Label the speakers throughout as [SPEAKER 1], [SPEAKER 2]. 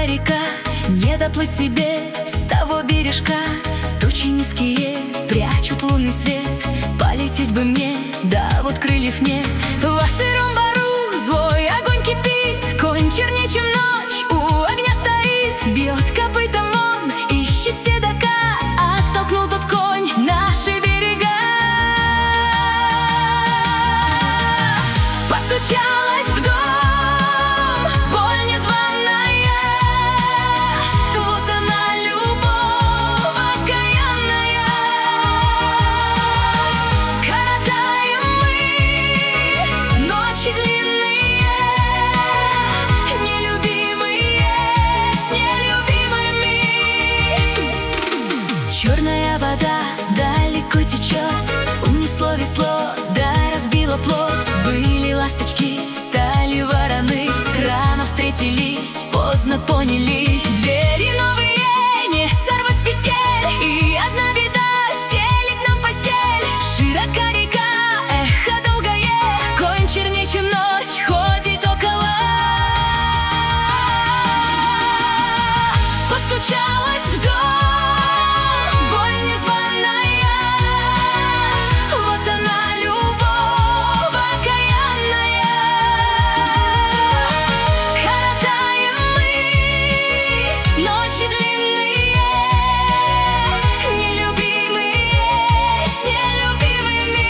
[SPEAKER 1] Широка река, не доплыть тебе с того бережка. Тучи низкие прячут лунный свет. Полететь бы мне, да вот крыльев нет. Во сыром бару злой огонь кипит. Конь чернее, чем ночь, у огня стоит. Бьет копытом он, ищет седока. Оттолкнул тот конь наши берега. Постучалась в дом боль незваная. Вот она, любовь окаянная. Коротаем мы ночи длинные, нелюбимые с нелюбимыми. Черная вода далеко течет, унесло весло, да разбило плот. Были ласточки, стали вороны, рано встретились, поздно поняли. Двери новые не сорвать с петель, и одна беда стелит нам постель. Широка река, эхо долгое, конь чернее, чем ночь, ходит около. Постучалась в дом боль незваная. Вот она, любовь окаянная. Коротаем мы ночи длинные, нелюбимые с нелюбимыми.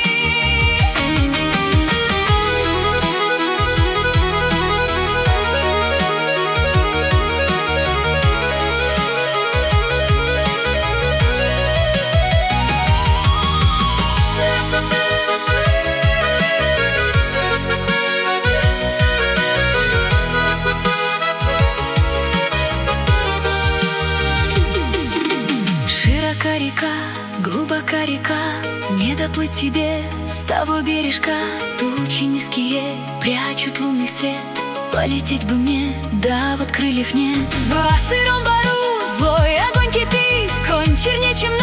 [SPEAKER 1] Широка река, глубока река, не доплыть тебе с того бережка. Тучи низкие прячут лунный свет. Полететь бы мне, да вот крыльев нет. Во сыром бару злой огонь кипит. Конь чернее, чем